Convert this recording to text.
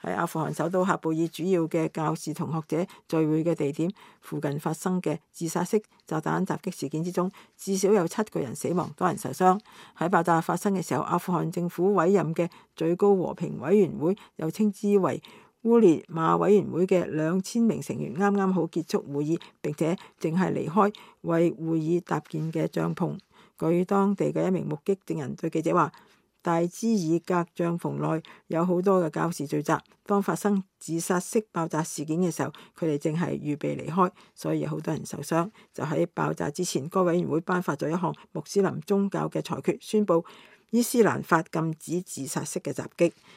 喺阿富汗首都喀布爾主要嘅教士同學者聚會嘅地點附近發生嘅自殺式炸彈襲擊事件之中，至少有7個人死亡，多人受傷。喺爆炸發生嘅時候，阿富汗政府委任嘅最高和平委員會，又稱之為烏列馬委員會嘅2000名成員啱啱好結束會議，並且正係離開為會議搭建嘅帳篷。據當地嘅一名目擊證人對記者話，大茲爾格帳篷內有好多嘅教士聚集，當發生自殺式爆炸事件嘅時候，佢哋正係預備離開，所以有好多人受傷。就喺爆炸之前，該委員會頒發咗一項穆斯林宗教嘅裁決，宣布伊斯蘭法禁止自殺式嘅襲擊。